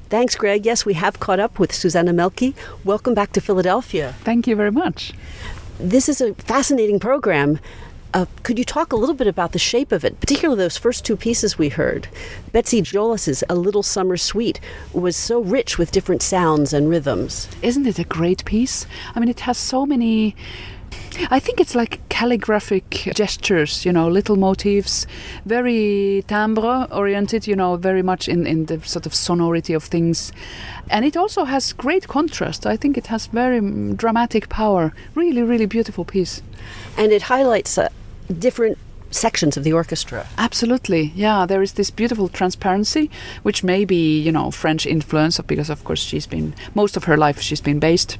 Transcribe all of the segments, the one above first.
Thanks, Greg. Yes, we have caught up with Susanna Mielke. Welcome back to Philadelphia. Thank you very much. This is a fascinating program. Could you talk a little bit about the shape of it, particularly those first two pieces we heard? Betsy Jolas's A Little Summer Suite was so rich with different sounds and rhythms. Isn't it a great piece? I mean, it has so many... I think it's like calligraphic gestures, little motifs, very timbre-oriented, very much in the sort of sonority of things. And it also has great contrast. I think it has very dramatic power. Really, really beautiful piece. And it highlights different sections of the orchestra. Absolutely, yeah. There is this beautiful transparency, which may be, French influence, because of course most of her life she's been based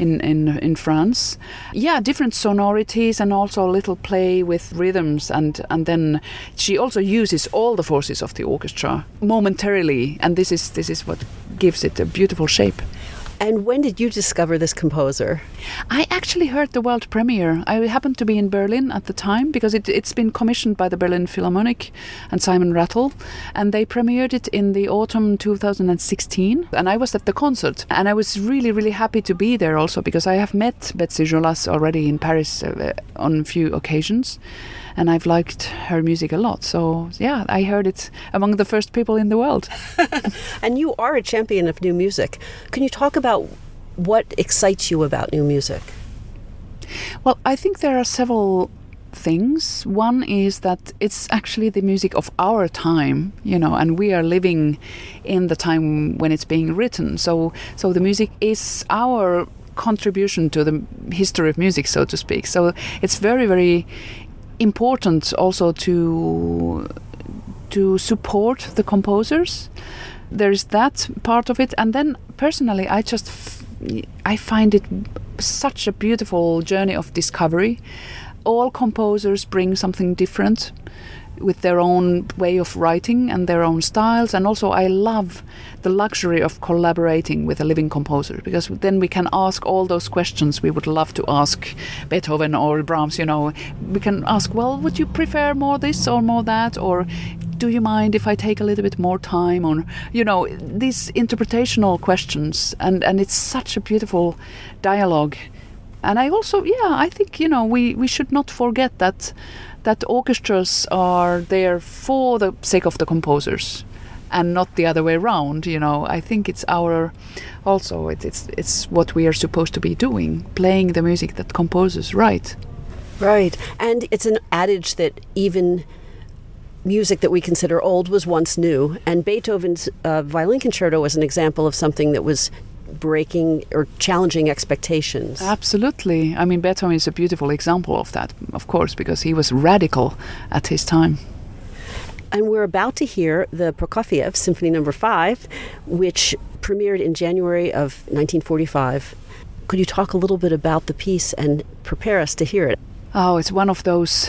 in France. Yeah, different sonorities and also a little play with rhythms, and then she also uses all the forces of the orchestra momentarily, and this is what gives it a beautiful shape. And when did you discover this composer? I actually heard the world premiere. I happened to be in Berlin at the time because it's been commissioned by the Berlin Philharmonic and Simon Rattle, and they premiered it in the autumn 2016. And I was at the concert, and I was really, really happy to be there also because I have met Betsy Jolas already in Paris on a few occasions. And I've liked her music a lot. So, yeah, I heard it among the first people in the world. And you are a champion of new music. Can you talk about what excites you about new music? Well, I think there are several things. One is that it's actually the music of our time, and we are living in the time when it's being written. So the music is our contribution to the history of music, so to speak. So it's very, very important also to support the composers. There's that part of it, and then personally I find it such a beautiful journey of discovery. All composers bring something different with their own way of writing and their own styles, and also I love the luxury of collaborating with a living composer, because then we can ask all those questions we would love to ask Beethoven or Brahms. We can ask, well, would you prefer more this or more that, or do you mind if I take a little bit more time on, these interpretational questions, and it's such a beautiful dialogue. And I also, I think, we should not forget that orchestras are there for the sake of the composers and not the other way around. I think it's it's what we are supposed to be doing, playing the music that composers write. Right. And it's an adage that even music that we consider old was once new, and Beethoven's violin concerto was an example of something that was breaking or challenging expectations. Absolutely. I mean, Beethoven is a beautiful example of that, of course, because he was radical at his time. And we're about to hear the Prokofiev Symphony No. 5, which premiered in January of 1945. Could you talk a little bit about the piece and prepare us to hear it? Oh, it's one of those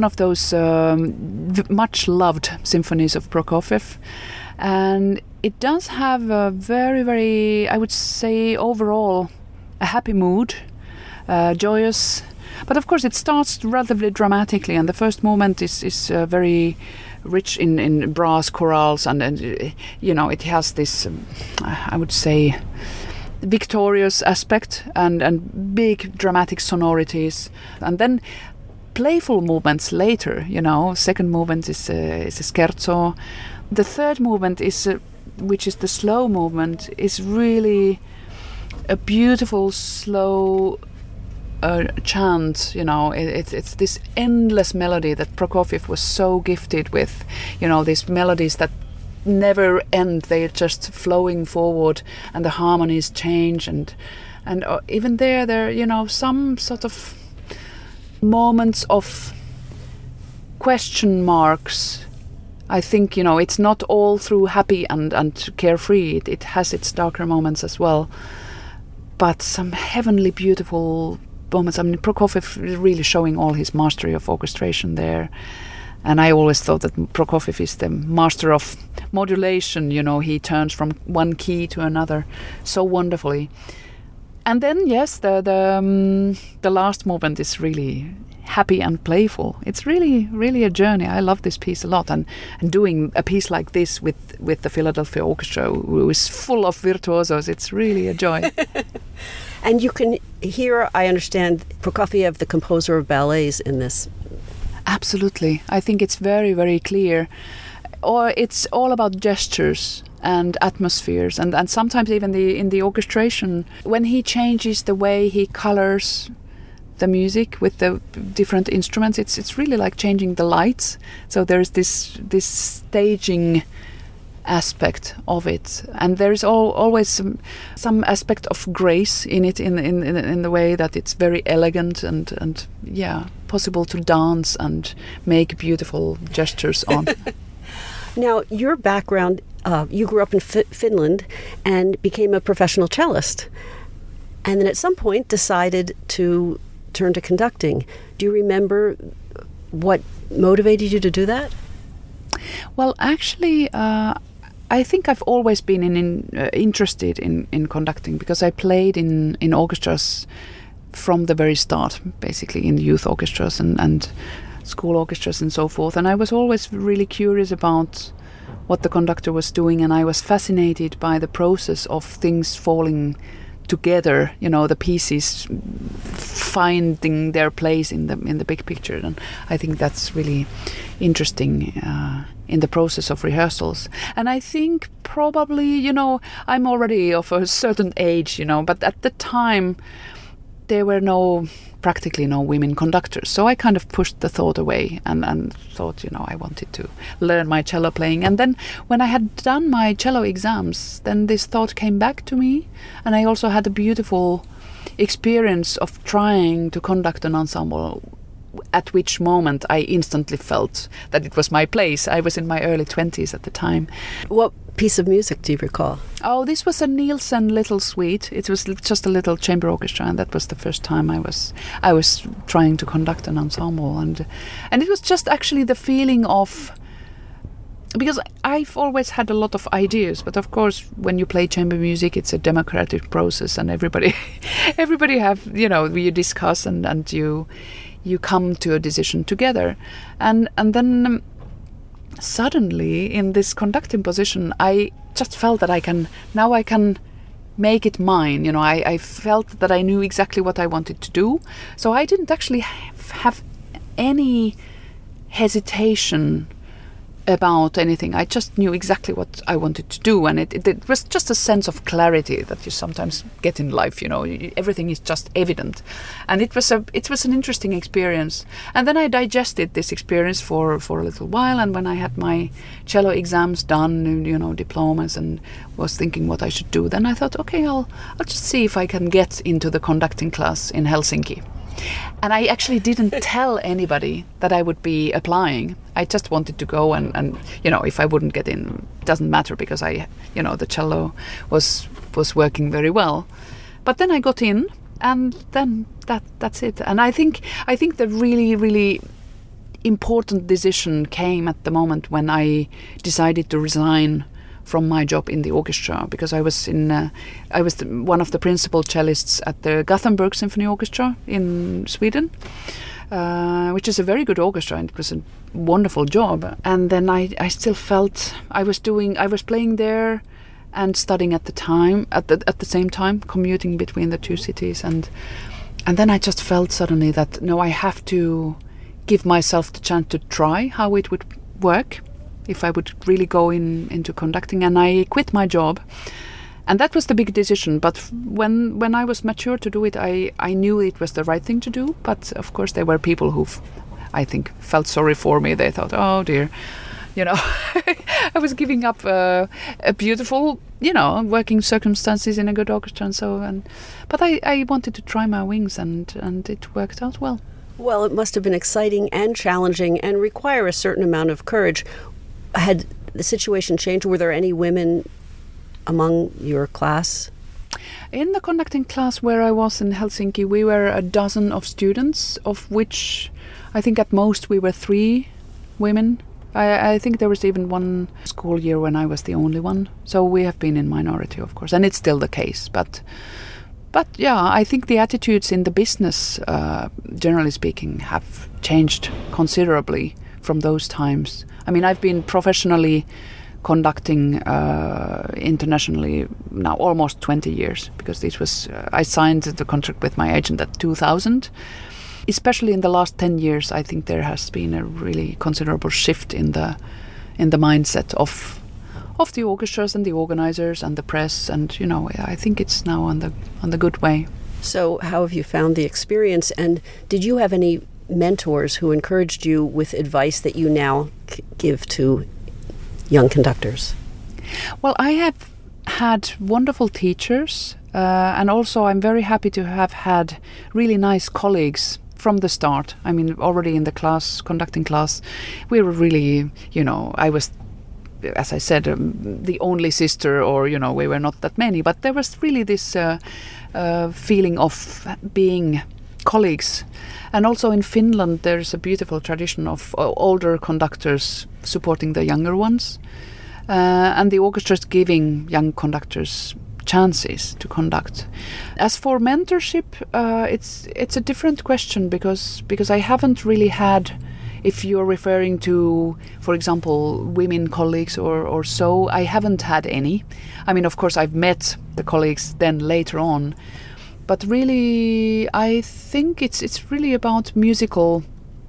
much loved symphonies of Prokofiev. And it does have a very, very, I would say, overall, a happy mood, joyous. But of course, it starts relatively dramatically, and the first movement is very rich in brass chorales, and it has this, I would say, victorious aspect and big dramatic sonorities, and then playful movements later. Second movement is a scherzo. The third movement which is the slow movement, is really a beautiful slow chant. It's this endless melody that Prokofiev was so gifted with. These melodies that never end; they're just flowing forward, and the harmonies change, and even there some sort of moments of question marks. I think, it's not all through happy and carefree. It has its darker moments as well. But some heavenly beautiful moments. I mean, Prokofiev is really showing all his mastery of orchestration there. And I always thought that Prokofiev is the master of modulation. He turns from one key to another so wonderfully. And then, yes, the last movement is really happy and playful. It's really, really a journey. I love this piece a lot, and doing a piece like this with the Philadelphia Orchestra, who is full of virtuosos, it's really a joy. And you can hear, I understand, Prokofiev, the composer of ballets, in this. Absolutely. I think it's very, very clear. Or it's all about gestures and atmospheres, and sometimes even in the orchestration, when he changes the way he colors the music with the different instruments, it's really like changing the lights. So there's this staging aspect of it, and there's always some aspect of grace in it, in the way that it's very elegant and possible to dance and make beautiful gestures on. Now, your background, you grew up in Finland and became a professional cellist, and then at some point decided to turn to conducting. Do you remember what motivated you to do that? Well, actually, I think I've always been interested in conducting, because I played in orchestras from the very start, basically in youth orchestras and school orchestras and so forth. And I was always really curious about what the conductor was doing, and I was fascinated by the process of things falling together, the pieces finding their place in the big picture. And I think that's really interesting in the process of rehearsals. And I think probably, I'm already of a certain age, but at the time there were practically no women conductors. So I kind of pushed the thought away and thought, I wanted to learn my cello playing. And then when I had done my cello exams, then this thought came back to me. And I also had a beautiful experience of trying to conduct an ensemble, at which moment I instantly felt that it was my place. I was in my early 20s at the time. What piece of music do you recall? Oh, this was a Nielsen Little Suite. It was just a little chamber orchestra, and that was the first time I was trying to conduct an ensemble, and it was just actually the feeling of, because I've always had a lot of ideas, but of course when you play chamber music, it's a democratic process, and everybody have, you discuss and you come to a decision together, and then suddenly in this conducting position I just felt that I can make it mine. I felt that I knew exactly what I wanted to do, so I didn't actually have any hesitation about anything. I just knew exactly what I wanted to do, and it was just a sense of clarity that you sometimes get in life. Everything is just evident, and it was an interesting experience. And then I digested this experience for a little while, and when I had my cello exams done, diplomas, and was thinking what I should do, then I thought, okay, I'll just see if I can get into the conducting class in Helsinki. And I actually didn't tell anybody that I would be applying. I just wanted to go and if I wouldn't get in, doesn't matter, because the cello was working very well. But then I got in, and then that's it. And I think the really, really important decision came at the moment when I decided to resign from my job in the orchestra, because I was one of the principal cellists at the Gothenburg Symphony Orchestra in Sweden, which is a very good orchestra, and it was a wonderful job. And then I still felt I was playing there and studying at the same time, commuting between the two cities, and then I just felt suddenly that no, I have to give myself the chance to try how it would work if I would really go into conducting. And I quit my job, and that was the big decision. But when I was mature to do it, I knew it was the right thing to do. But of course there were people who I think felt sorry for me. They thought, oh dear, I was giving up a beautiful, working circumstances in a good orchestra and so on. But I wanted to try my wings, and it worked out well. Well, it must have been exciting and challenging and require a certain amount of courage. Had the situation changed? Were there any women among your class? In the conducting class where I was in Helsinki, we were a dozen of students, of which I think at most we were 3 women. I think there was even one school year when I was the only one. So we have been in minority, of course, and it's still the case. But yeah, I think the attitudes in the business, generally speaking, have changed considerably from those times. I mean, I've been professionally conducting internationally now almost 20 years, because this was I signed the contract with my agent at 2000. Especially in the last 10 years, I think there has been a really considerable shift in the mindset of the orchestras and the organizers and the press, and I think it's now on the good way. So how have you found the experience, and did you have any mentors who encouraged you with advice that you now give to young conductors? Well, I have had wonderful teachers, and also I'm very happy to have had really nice colleagues from the start. I mean, already in the conducting class, we were really, I was, as I said, the only sister, or, we were not that many, but there was really this feeling of being colleagues. And also in Finland, there's a beautiful tradition of older conductors supporting the younger ones, and the orchestras giving young conductors chances to conduct. As for mentorship, it's a different question, because I haven't really had, if you're referring to, for example, women colleagues or so, I haven't had any. I mean, of course, I've met the colleagues then later on, but really, I think it's really about musical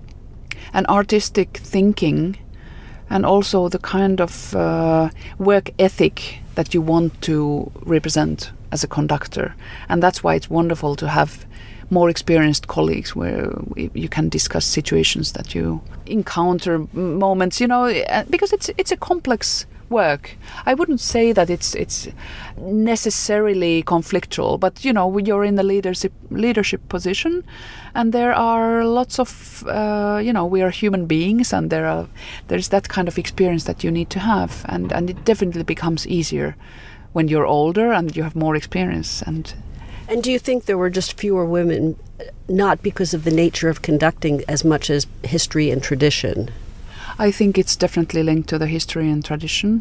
and artistic thinking, and also the kind of work ethic that you want to represent as a conductor. And that's why it's wonderful to have more experienced colleagues where you can discuss situations that you encounter, moments, because it's a complex work. I wouldn't say that it's necessarily conflictual, but you're in the leadership position, and there are lots of we are human beings, and there's that kind of experience that you need to have, and it definitely becomes easier when you're older and you have more experience. And do you think there were just fewer women, not because of the nature of conducting as much as history and tradition? I think it's definitely linked to the history and tradition.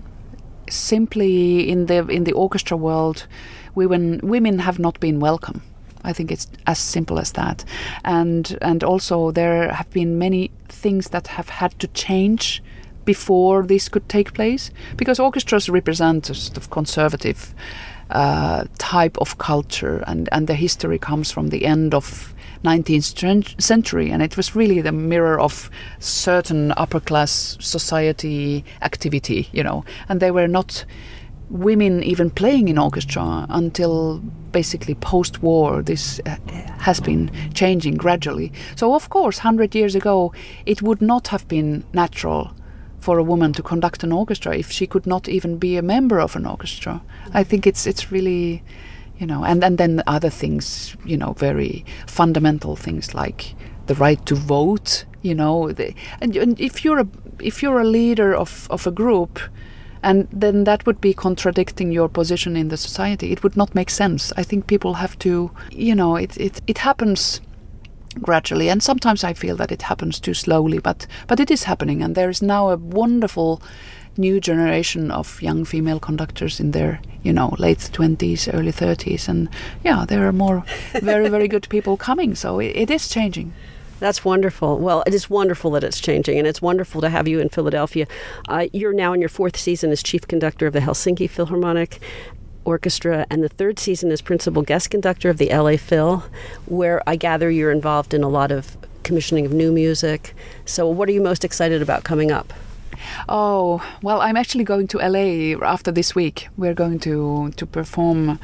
Simply in the orchestra world, women have not been welcome. I think it's as simple as that. And also there have been many things that have had to change before this could take place, because orchestras represent a sort of conservative type of culture, and the history comes from the end of 19th century, and it was really the mirror of certain upper class society activity, and they were not women even playing in orchestra until basically post-war. This has been changing gradually. So of course 100 years ago it would not have been natural for a woman to conduct an orchestra if she could not even be a member of an orchestra. I think it's really, and then other things, very fundamental things like the right to vote, and if you're a leader of a group, and then that would be contradicting your position in the society. It would not make sense. I think people have to, it happens gradually, and sometimes I feel that it happens too slowly, but it is happening, and there is now a wonderful new generation of young female conductors in their late 20s, early 30s, and there are more very, very good people coming, so it is changing. That's wonderful. Well, it is wonderful that it's changing, and it's wonderful to have you in Philadelphia. You're now in your 4th season as chief conductor of the Helsinki Philharmonic Orchestra, and the 3rd season as principal guest conductor of the LA Phil, where I gather you're involved in a lot of commissioning of new music. So what are you most excited about coming up? Oh, well, I'm actually going to LA after this week. We're going to perform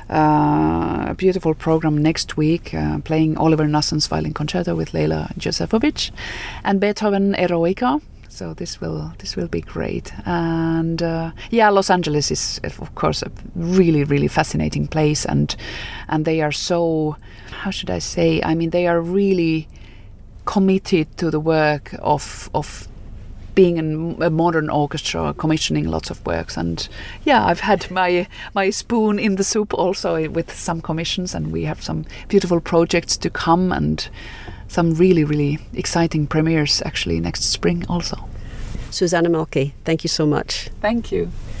a beautiful program next week, playing Oliver Nassen's Violin Concerto with Leila Josefovich and Beethoven Eroica. So this will be great. And Los Angeles is of course a really, really fascinating place, and they are so, how should I say? I mean, they are really committed to the work of being a modern orchestra, commissioning lots of works, and I've had my spoon in the soup also with some commissions, and we have some beautiful projects to come, and some really, really exciting premieres actually next spring also. Susanna Mielke, thank you so much. Thank you.